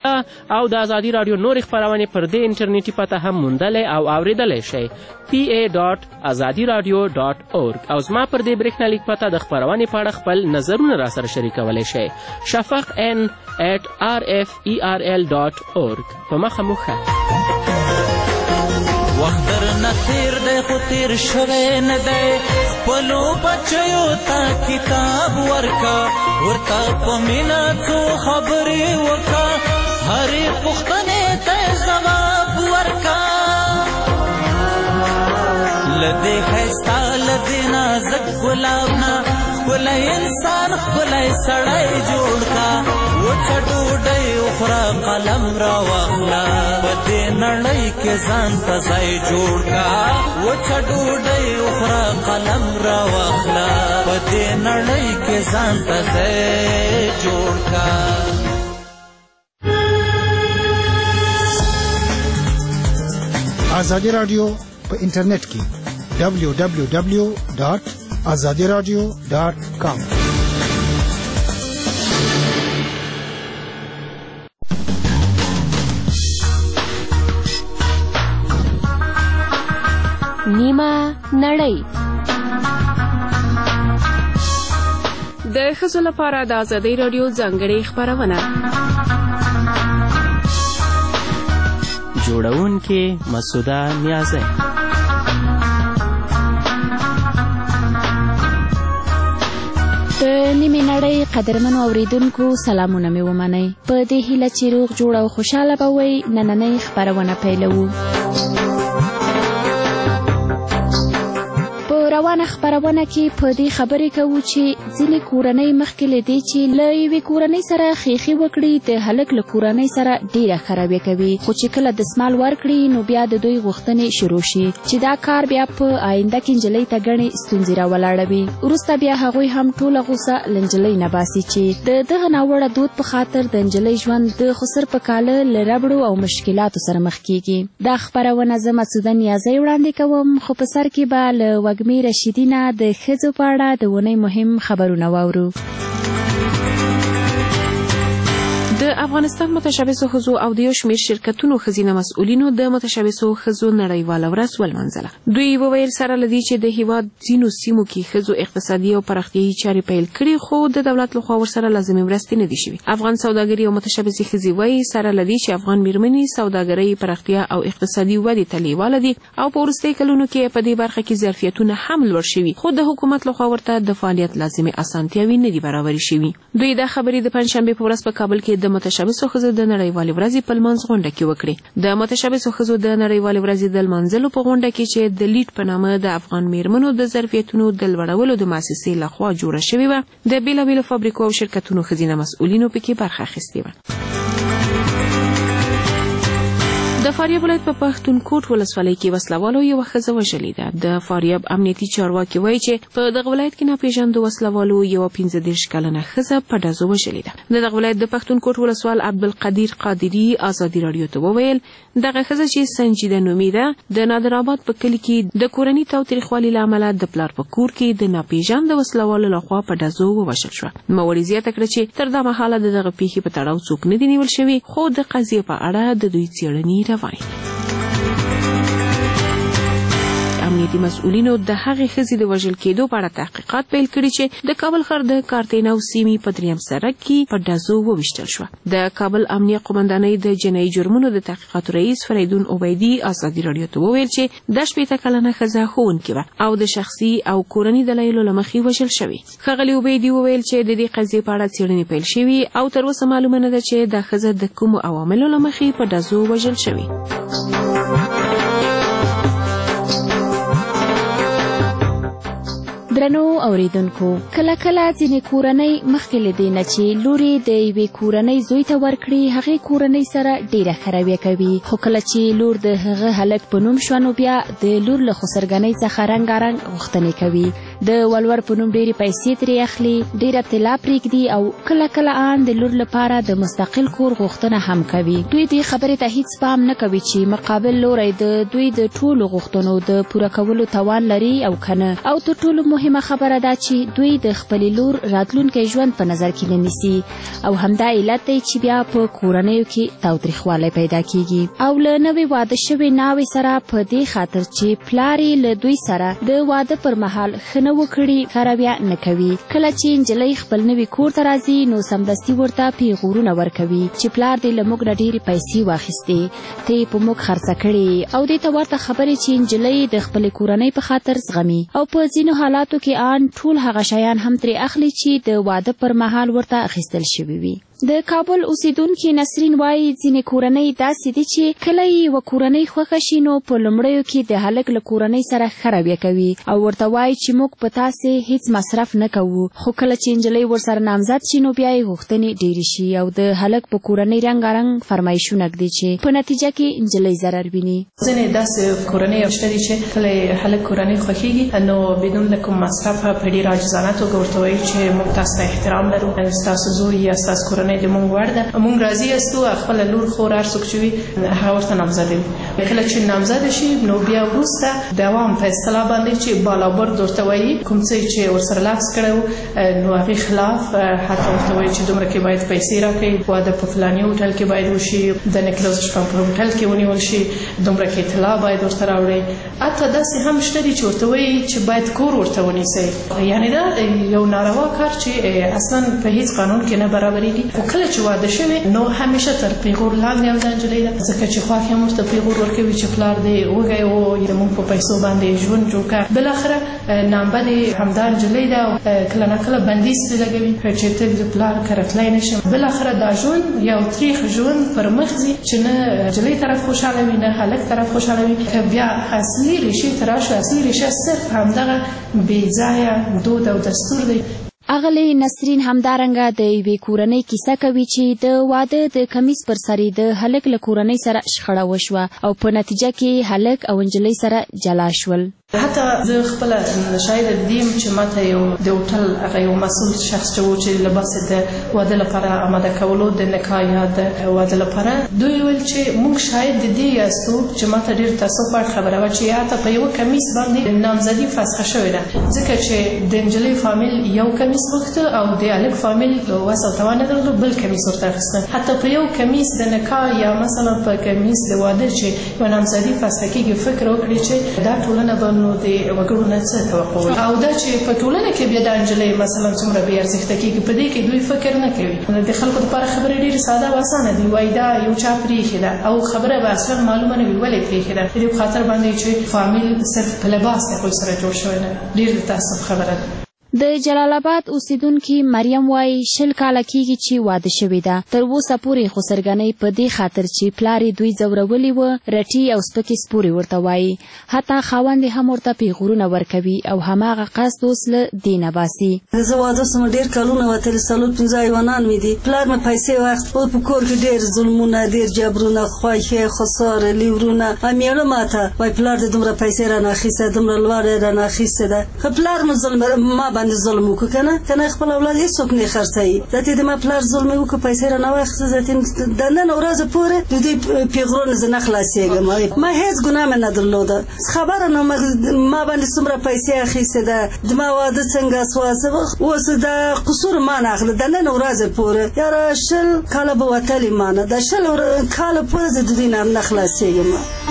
او د ازادي راډیو نورې خپرونې پر دې انټرنیټي پته هم موندلی او اورېدلی شئ pa.azadiradio.org او زما پر دې برېښنالیک پته د خپرونې په اړه خپل نظرونه راسره شریکولی شئ. شفق n@rferl.org. په مخه مو ښه. وخت درنه تیر دی خو تیر شوی نه دی، خپلو بچیو ته کتاب ورکه، ورته په مینه څو خبرې وکړه، هرې پوښتنې ته ځواب ورکه. له دې ښایسته له دې نازک ګلاب نه ښکلی انسان ښکلی سړی جوړ کا. وچه ډوډۍ وخوره قلم راواخله، په دې نړۍ کې ځان ته ځای جوړ کا. وچه ډوډۍ وخوره قلم راواخله، په دې نړۍ کې ځان ته ځای جوړ کا. ازادي راډیو په انټرنیټ کې www.azadiradio.com. نیمه نړۍ. د ښځو لپاره د ازادي راډیو ځانګړې خپرونه. جوړونکې مسعوده نیازی. د نیمې نړۍ قدرمنو اوریدونکو سلامونه مې ومنئ. په دې هیله چې روغ جوړ او خوشحاله به وئ، نننۍ خپرونه پیلوو. روانه خپرونه کې په دې خبرې کوو چې ځینې کورنۍ مخکې له دې چې له یوې کورنۍ سره خیښي وکړي، د هلک له کورنۍ سره ډېره خرابې کوي، خو چې کله دسمال ورکړي نو بیا د دوی غوښتنې شروع شي چې دا کار بیا په آینده کې نجلۍ ته ګڼې ستونزې راولاړوي. وروسته بیا هغوی هم ټوله غوسه له نجلۍ نه باسي چې د دغه ناوړه دود په خاطر د نجلۍ ژوند د خسر په کاله له ربړو او مشکلاتو سره مخ کیږي. دا خپرونه زه مسعوده نیازی وړاندې کوم، خو په سر کې به له وږمې رشیدینه د ښځو په اړه د اونۍ مهم خبرونه واورو. د افغانستان متشبثو ښځو او د یو شمېر شرکتونو ښځینه مسؤلینو د متشبثو ښځو نړیواله ورځ ولمانځله. دوی وویل سره له دې چې د هیواد ځینو سیمو کې ښځو اقتصادي او پراختیایي چارې پیل کړي، خو د دولت لخوا ورسره لازمې مرستې نه دي شوي. افغان سوداګري او متشبثې ښځې وایي سره له دې چې افغان میرمنې سوداګرۍ پراختیا او اقتصادي ودې ته لیواله دي او په وروستیو کلونو کې په دې برخه کې ظرفیتونه هم لوړ شوي، خو د حکومت لخوا ورته د فعالیت لازمې اسانتیاوې نه دي برابرې شوي. دوی دا خبرې د پنجشنبې په ورځ په کابل کې د متشبثو ښځو د نړیوالې ورځې په لمانځ غونډه کې وکړې. د متشبثو ښځو د نړیوالې ورځې د لمانځلو په غونډه کې چې د لیډ په نامه د افغان میرمنو د ظرفیتونو د لوړولو د مؤسسې لخوا جوړه شوې وه، د بېلابېلو فابریکو او شرکتونو ښځینه مسؤلینو پکې برخه اخیستې وه. د فاریاب ولایت په پښتونکوټ ولسوالۍ کې وسلوالو یوه ښځه وژلې ده. د فاریاب امنیتي چارواکي وایي چې په دغه ولایت کې ناپېژاندو وسلوالو یوه 15 کلنه ښځه په ډزو وژلې ده. د دغه ولایت د پښتونکوټ ولسوال عبدالقدیر قادري ازادي راډیو ته وویل دغه ښځه چې سنجیده نومیده د نادرآباد په کلي کې د کورني تاوتریخوالي له امله د پلار په کور کې د ناپېژانده وسلوالو لخوا په ډزو ووژل شوه. نوموړي زیاته کړه چې تر دا مهاله د دغه پیښې په تړاو څوک نه دي نیول شوي، خو د قضیې په اړه د دوی څېړنې روانې دي. امنیتي مسؤلینو د هغې ښځې د وژل کېدو په اړه تحقیقات پیل کړي چې د کابل ښار د کارتینو سیمې په 3 سړک کې په ډزو وویشتل شوه. د کابل امنیه قومندانۍ د جنایي جرمونو د تحقیقاتو رئیس فریدون عبیدي ازادي راډیو ته وویل چې د 15 کلنه ښځه ښوونکې وه او د شخصي او کورني دلایلو له مخې وژل شوې. ښاغلي عبیدي وویل چې د دې قضیې په اړه څېړنې پیل شوي او تر اوسه معلومه نه ده چې دا ښځه د کومو عواملو له مخې په ډزو وژل شوې. درنو اوریدونکو، کله کله ځینې کورنۍ مخکې له دې نه چې لوري د یوې کورنۍ زوی ته ورکړي، هغې کورنۍ سره ډېره خرابې کوي، خو کله چې لور د هغه هلک په نوم شوه نو بیا د لور له خسرګنۍ څخه رنګارنګ غوښتنې کوي. د ولور په نوم ډېرې پیسې ترې اخلي، ډېره طلا پرېږدي او کله کله ان د لور لپاره د مستقل کور غوښتنه هم کوي. دوی دې خبرې ته هیڅ پام نه کوي چې مقابل لوری د دوی د ټولو غوښتنو د پوره کولو توان لري او کنه. او تر ټولو مهمه خبره ده چې دوی د خپلې لور راتلونکی ژوند په نظر کې نه نیسي او همدا علت دی چې بیا په کورنیو کې تاوتریخوالی پیدا کیږي. او له نوې واده شوې ناوې سره په دې خاطر چې پلار یې له دوی سره د واده پر مهال ښه نه وکړي کار بیا نه کوي. کله چې نجلۍ خپل نوي کور ته راځي نو سمدستي ورته پیغورونه ورکوي چې پلار دې له موږ نه ډېرې پیسې واخیستې، ته یې په موږ خرڅه کړې، او دې ته ورته خبرې چې نجلۍ د خپلې کورنۍ په خاطر زغمي. او په ځینو حالاتو کې ان ټول هغه شیان هم ترې اخلي چې د واده پر مهال ورته اخیستل شوي وي. د کابل اوسیدونکي نسرین وایي ځینې کورنۍ داسې دي چې کله یې یوه کورنۍ خوښه شي نو په لومړیو کې د هلک له کورنۍ سره ښه رویه کوي او ورته وایي چې موږ په تاسې هیڅ مصرف نه کوو، خو کله چې نجلۍ ورسره نامزد شي نو بیا یې غوښتنې ډېرې شي او د هلک په کورنۍ رنګارنګ فرمایشونه ږدي چې په نتیجه کې نجلۍ ضرر ویني. ځینې داسې کورنۍ شته دي چې کله یې هلک کورنۍ خوښېږي نو بدون له کوم مصرف په ډېر عاجزانه توګه ورته وایي چې موږ تاسو ته احترام لرو، ستاسو زوی یا ستاسو کورنۍ د موږ وړ ده، موږ راضي یاستو، خپل لور خور هر څوک چې وي هغه ورته نامزده وي. کله چې نامزده شي نو بیا وروسته دوام په اصطلاح باندې چې بالابرد ورته وایي کوم څه چې ورسره لفظ کړی و نو هغې خلاف حتی ورته وایي چې دومره کې باید پیسې راکړئ، واده په فلاني هوټل کې باید وشي، د نکلوز شپه په هوټل کې ونیول شي، دومره کې طلا باید ورته راوړئ. حتی داسې هم شته دي چې ورته وایي چې باید کور ورته ونیسئ. یعنې دا یو ناروا کار چې اصلا په هیڅ قانون کې نه برابرېږي. خو کله چې واده شوی نو همیشه تر پیغور لاندې او دا نجلۍ ده، ځکه چې خواښ هم ورته پیغور ورکوي چې پلار دې وږی و یا موږ په پیسو باندې ژوند جوړ کړه. بالاخره نامبه دې همدا نجلۍ ده او کله نه کله بندیز پرې لګوي چې ته د پلار کره تلی نه شم. بالاخره دا ژوند یو تریخ ژوند پر مخ ځي چې نه نجلۍ طرف خوشحاله وي نه هلک طرف خوشحاله وي. بیا اصلي ریښې ته راشو، اصلي ریښه صرف همدغه بېځایه دود او دستور دی. اغلې نسرین همدارنګه د یوې کورنۍ کیسه کوي چې د واده د کمیس پر سر د هلک له کورنۍ سره شخړه وشوه او په نتیجه کې هلک او نجلۍ سره جلا شول. حتی زه خپله شاهده دیم چې ماته یو د هوټل هغه یو مسؤل شخص چې و چې لباس د واده لپاره آماده کولو د نکاح یا د واده لپاره دوی ویل چې موږ شاید د دې یاستو چې ماته ډېر تاسف وړ خبره وه چې حتی په یوه کمیس باندې نامزدي فسخه شوې ده، ځکه چې د نجلۍ فامیل یو کمیس غوښته او د هلک فامیل وس او توان نه درلود بل کمیس ورته اخیسته. حتی په یو کمیس د نکاح یا مثلا په کمیس د واده چې یوه نامزدي فسخه کېږي فکر وکړي چې دا ټولنه به نو د وګړو نه څه توقع او دا چې په ټولنه کې بیا دا نجلۍ مثلا څومره بې ارزښته کېږي په دې کې دوی فکر نه کوي. د خلکو لپاره خبرې ډېرې ساده او اسانه دي، وایي دا یو چا پرېښې ده او خبره به اصلا معلومه نه وي ولې پرېښې ده. د دې په خاطر باندې چې فامیل صرف په لباس د هغوی سره جوړ شوی نه، ډېر د تاسف خبره ده. د جلال آباد اوسیدونکي مریم وایي 20 کاله کېږي چې واده شوې ده، تر اوسه پورې خو سرګنۍ په دې خاطر چې پلار یې دوی ځورولي وه رټي او سپکې سپورې ورته وایي. حتی خاوند یې هم ورته پیغورونه ورکوي او هماغه قصد اوس له دې نه باسي. زه واده شوم ډېر کلونه وتلي، 4-5 حیوانان مې دي، پلار مې پیسې واخیست، په کور کې ډېر ظلمونه ډېر جبرونه خوښې خساره لیورونه میړه ماته وایي پلار دې دومره پیسې رانه اخیسته دومره لوړې رانه اخیستې ده. ښه پلار مې ظلم ما باندې ظلم وکړو کنه خپل اولاد هیڅوک نه خرڅوي. ذاتي د ما پلار ظلم وکړو پیسې رانه واخیسته، ذاتي د نن ورځې پورې د دې پیغورونه زه نه خلاصېږم. ما هیڅ ګناه مې نه درلوده، خبره نه ما باندې څومره پیسې اخیستې ده، د ما واده څنګه سوه، اوس دا قصور ما نه اخله د نن ورځې پورې یاره 20 کاله به وتلي ما نه، د 20 کاله پورې زه د دې نه خلاصېږم.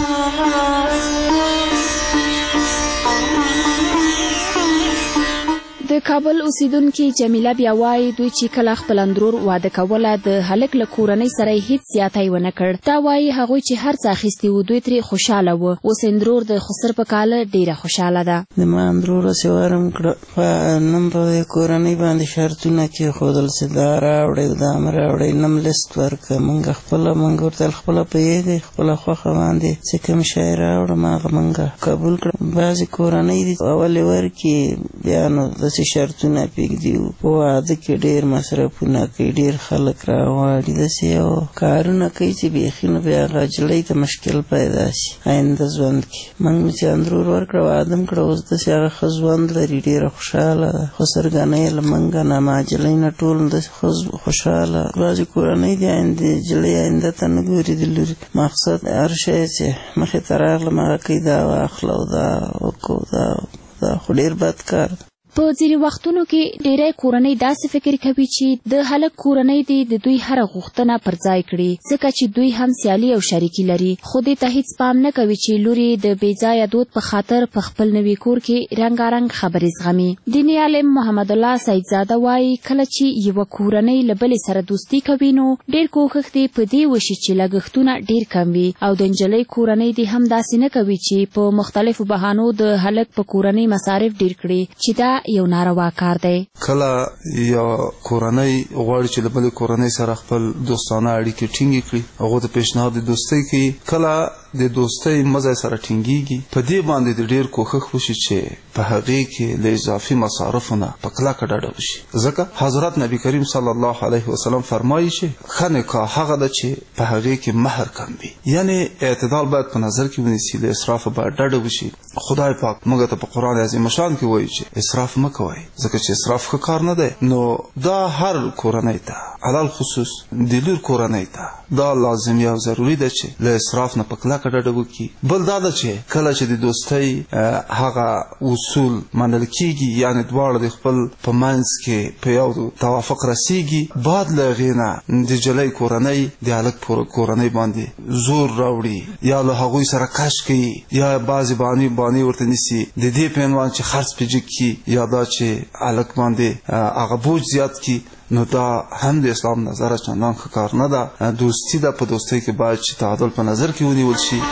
د کابل اوسیدونکي جمیله بیا وایي دوی چې کله خپل اندرور واده کوله د هلک له کورنۍ سره هیڅ زیاتی ونه کړ. دا وایي هغوی چې هر څه اخیستي وو دوی ترې خوشحاله وه. اوس اندرور د خسر په کاله ډېره خوشحاله ده. د ما اندرور هسې وارم کړه په نم په کورنۍ باندې شرطونه کېښودل چې دا راوړئ دا مه راوړئ، نم لیست ورکړه موږ خپله موږ ورته خپله پوهېږئ خپله خوښه باندې چې کوم شی راوړم هغه موږ قبول کړه. بعضې کورنۍ دي اول یې ورکړي بیا نو داسې داسې شرطونه پرېږدي په واده کې ډېر مصرفونه کوي، ډېر خلک راغواړي، داسې یو کارونه کوي چې بیخي نو بیا هغه نجلۍ ته مشکل پیدا شي آینده ژوند کې. موږ مې چې اندرور ورکړه واده م کړه، اوس داسې هغه ښه ژوند لري، ډېره خوشحاله ده. خو سرګنۍ یې له موږ نه مهاجلۍ نه ټول داسې خوشحاله بعضې کورنۍ دي نجلۍ آینده ته نه ګوري د لوري مقصد هر شی چې مخې ته راغلم هغه کوي دا واخله او دا وکړو دا خو ډېر بد کار ده. په ځینې وختونو کې ډېری کورنۍ داسې فکر کوي چې د هلک کورنۍ دې د دوی هره غوښتنه پر ځای کړي، ځکه چې دوی هم سیالي او شریکي لري، خو دې ته هیڅ پام نه کوي چې لور یې د بې ځایه دود په خاطر په خپل نوي کور کې رنګارنګ خبرې زغمي. دیني عالم محمد الله سیدزاده وایي کله چې یوه کورنۍ له بلې سره دوستي کوي نو ډېر کوښښ دې په دې وشي چې لګښتونه ډېر کم وي، او د نجلۍ کورنۍ دې هم داسې نه کوي چې په مختلفو بهانو د هلک په کورنۍ مصارف ډېر کړي، چې دا یو ناروا کار دی. کله یا کورنۍ غواړي چې له بلې کورنۍ سره خپل دوستانه اړیکې ټینګې کړي، هغو ته پیشنهاد د دوستۍ کوي، کله د دوستۍ مزه سره ټینګېږي، په دې باندې د ډېر کوښښ وشي چې په هغې کې له اضافي مصارفو نه په کلکه ډډه وشي، ځکه حضرت نبی کریم صلی الله علیه وسلم فرمایي چې ښه نکاح هغه ده چې په هغې کې مهر کم وي، یعنې اعتدال باید په نظر کې ونیسي، له اسرافه باید ډډه وشي. خدای پاک موږ ته په قرآن عظیم شان کې وایي چې اسراف مه کوئ، ځکه چې اسراف ښه کار نه دی. نو دا هر کورنۍ ته علل خصوص د لور کورنۍ ته دا لازمي او ضروري ده چې له اسراف نه په کلکه ډډه وکړي. بل دا ده چې کله چې د دوستۍ هغه اصول منل کېږي، یعنې دواړه د خپل په منځ کې په یو توافق رسېږي، بعد له هغې نه د نجلۍ کورنۍ د هلک کورنۍ باندې زور راوړي، یا له هغوی سره کش کوي، یا بعضې بانې ورته نیسي د دې په عنوان چې خرڅ پې جګ کړي، یا دا چې هلک باندې هغه بوج زیات کړي. نو دا هم د اسلام نظره چندان ښه کار نه ده. دوستي ده، په دوستۍ کې باید چې تعادل په نظر کې ونیول شي.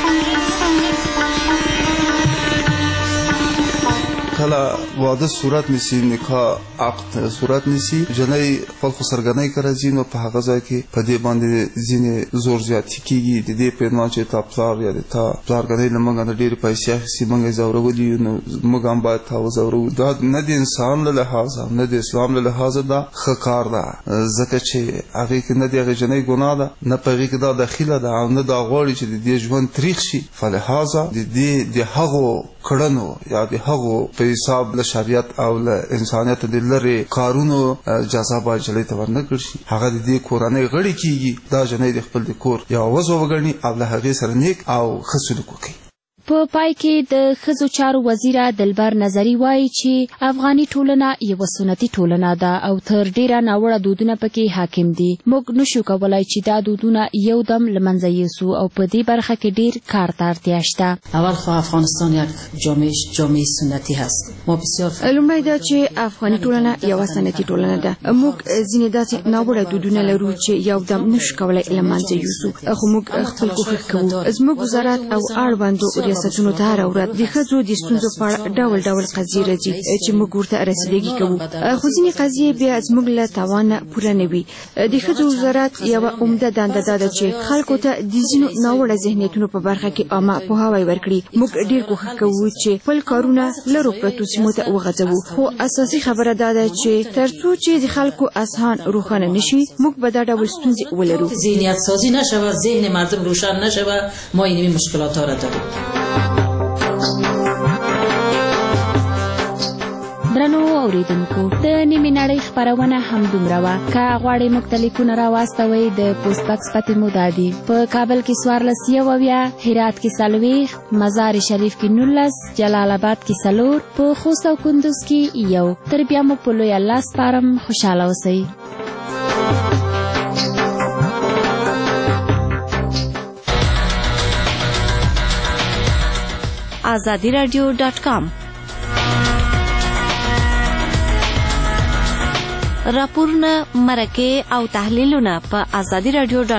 کله واده صورت نیسي، نکاح عقد صورت نیسي، جنۍ خپل خو سرګنۍ که راځي، نو په هغه ځای کې په دې باندې ځینې زور زیاتي کېږي د دې په عنوان چې تا پلار یا د تا پلارګنۍ له موږ نه ډېرې پیسې اخیستي، موږ یې ځورولي یو، نو موږ هم باید تا وځورو. دا نه د انسان له لحاظه نه د اسلام له لحاظه دا ښه کار ده، ځکه چې هغې کې نه د هغې جنۍ ګناه ده، نه په هغې کې دا دخیله ده، او نه دا غواړي چې د دې ژوند تریخ شي. فلحاظه د دې د هغو کړنو یا د هغو په حساب له شریعت او له انسانیت د لرې کارونو جزا باید جلۍ ته ورنه کړل شي. هغه د دې کورنۍ غړی کېږي، دا جنۍ د خپل د کور یو عضو وګڼي او له هغې سره نیک او ښه سلوک وکړي. په پای کې د ښځو چارو وزیره دلبر نظري وایي چې افغاني ټولنه یوه سنتي ټولنه ده او تر ډیره ناوړه دودونه پکې حاکم دي. موږ نشو کولی چې دا دودونه یو دم له منځه یوسو او په دې برخه کې ډیر کار ته اړتیا شته. اول خو افغانستان یک جامعه سنتي هست. ما بسیار لومړی دا چې افغاني ټولنه یوه سنتي ټولنه ده. موږ ځینې داسې ناوړه دودونه لرو چې یو دم نشو کولی له منځه یوسو، خو موږ خپل کوښښ کوو. زموږ وزارت او اړوندو ریاستونو ته هره ورځ د ښځو د ستونزو په اړه ډول ډول قضیې راځي چې موږ ورته رسیدګي کوو، خو ځینې قضیې بیا زموږ له توان نه پوره نه وي. د ښځو وزارت یوه عمده دنده دا ده چې خلکو ته د ځینو ناوړه ذهنیتونو په برخه کې عامه پوهاوی ورکړي. موږ ډېر کوښښ کوو چې خپل کارونه لرو پرتو سیمو ته وغځوو، خو اساسي خبره دا ده چې تر څو چې د خلکو اذهان روښانه نشي موږ به دا ډول ستونزې ولرو. ذهنیت سازی نشوه، ذهن مردم روشن نشوه، ما اینمی مشکلات ها را داریم. درنو اوریدونکو، د نیمې نړۍ خپرونه همدومره وه. که غواړئ موږ ته لیکونه راواستوئ د پوسټ بکس پتې مو دا دي: په کابل کې 1490، هرات کې 40، مزار شریف کې 19، جلال آباد کې 4، په خوست او کندوز کې 1. تر بیا مو په لوی الله سپارم. خوشحاله اوسئ. azadiradio.com راپورونه، مرکې او تحلیلونه په azadiradio.com